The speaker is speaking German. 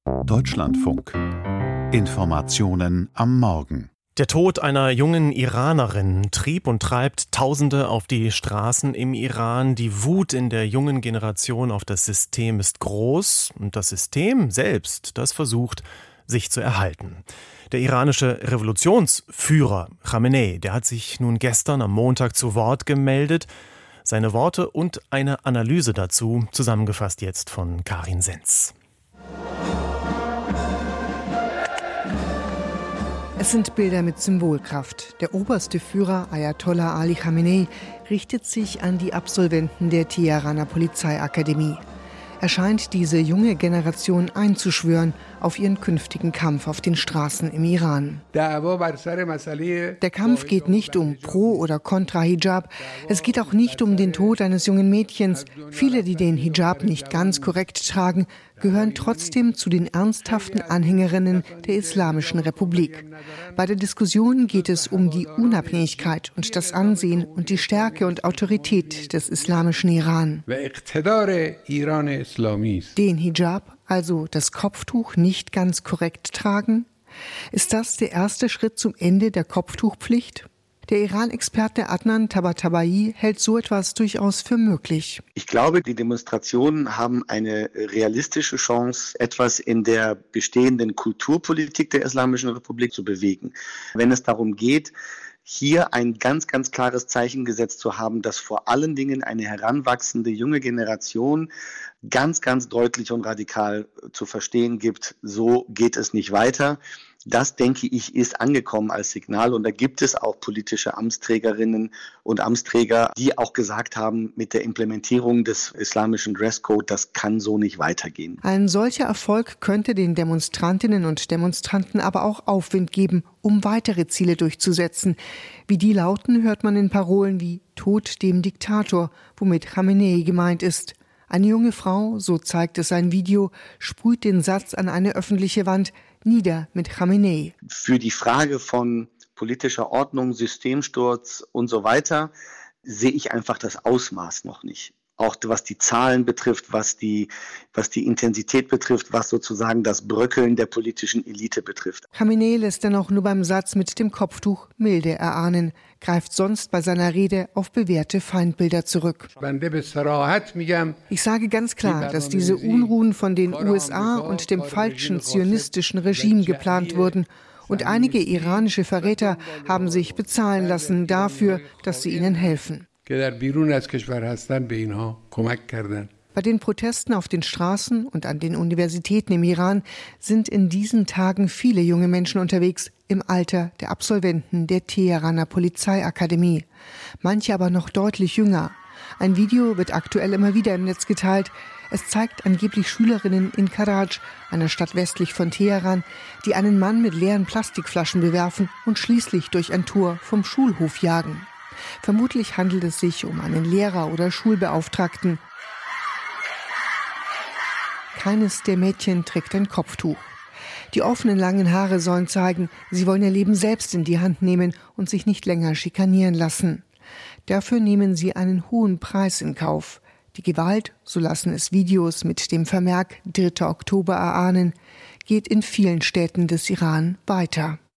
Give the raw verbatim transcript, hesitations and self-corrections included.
Deutschlandfunk. Informationen am Morgen. Der Tod einer jungen Iranerin trieb und treibt Tausende auf die Straßen im Iran. Die Wut in der jungen Generation auf das System ist groß und das System selbst, das versucht, sich zu erhalten. Der iranische Revolutionsführer Khamenei, der hat sich nun gestern am Montag zu Wort gemeldet. Seine Worte und eine Analyse dazu, zusammengefasst jetzt von Karin Senz. Es sind Bilder mit Symbolkraft. Der oberste Führer Ayatollah Ali Khamenei richtet sich an die Absolventen der Teheraner Polizeiakademie. Er scheint diese junge Generation einzuschwören auf ihren künftigen Kampf auf den Straßen im Iran. Der Kampf geht nicht um Pro- oder Kontra-Hijab. Es geht auch nicht um den Tod eines jungen Mädchens. Viele, die den Hijab nicht ganz korrekt tragen, gehören trotzdem zu den ernsthaften Anhängerinnen der Islamischen Republik. Bei der Diskussion geht es um die Unabhängigkeit und das Ansehen und die Stärke und Autorität des islamischen Iran. Den Hijab, also das Kopftuch, nicht ganz korrekt tragen? Ist das der erste Schritt zum Ende der Kopftuchpflicht? Der Iran-Experte Adnan Tabatabai hält so etwas durchaus für möglich. Ich glaube, die Demonstrationen haben eine realistische Chance, etwas in der bestehenden Kulturpolitik der Islamischen Republik zu bewegen. Wenn es darum geht, hier ein ganz, ganz klares Zeichen gesetzt zu haben, dass vor allen Dingen eine heranwachsende junge Generation ganz, ganz deutlich und radikal zu verstehen gibt, so geht es nicht weiter. Das, denke ich, ist angekommen als Signal und da gibt es auch politische Amtsträgerinnen und Amtsträger, die auch gesagt haben, mit der Implementierung des islamischen Dresscode, das kann so nicht weitergehen. Ein solcher Erfolg könnte den Demonstrantinnen und Demonstranten aber auch Aufwind geben, um weitere Ziele durchzusetzen. Wie die lauten, hört man in Parolen wie Tod dem Diktator, womit Khamenei gemeint ist. Eine junge Frau, so zeigt es ein Video, sprüht den Satz an eine öffentliche Wand: Nieder mit Khamenei. Für die Frage von politischer Ordnung, Systemsturz und so weiter sehe ich einfach das Ausmaß noch nicht. Auch was die Zahlen betrifft, was die, was die Intensität betrifft, was sozusagen das Bröckeln der politischen Elite betrifft. Khamenei lässt dennoch nur beim Satz mit dem Kopftuch Milde erahnen, greift sonst bei seiner Rede auf bewährte Feindbilder zurück. Ich sage ganz klar, dass diese Unruhen von den U S A und dem falschen zionistischen Regime geplant wurden. Und einige iranische Verräter haben sich bezahlen lassen dafür, dass sie ihnen helfen. Bei den Protesten auf den Straßen und an den Universitäten im Iran sind in diesen Tagen viele junge Menschen unterwegs im Alter der Absolventen der Teheraner Polizeiakademie. Manche aber noch deutlich jünger. Ein Video wird aktuell immer wieder im Netz geteilt. Es zeigt angeblich Schülerinnen in Karaj, einer Stadt westlich von Teheran, die einen Mann mit leeren Plastikflaschen bewerfen und schließlich durch ein Tor vom Schulhof jagen. Vermutlich handelt es sich um einen Lehrer oder Schulbeauftragten. Keines der Mädchen trägt ein Kopftuch. Die offenen langen Haare sollen zeigen, sie wollen ihr Leben selbst in die Hand nehmen und sich nicht länger schikanieren lassen. Dafür nehmen sie einen hohen Preis in Kauf. Die Gewalt, so lassen es Videos mit dem Vermerk dritter Oktober erahnen, geht in vielen Städten des Iran weiter.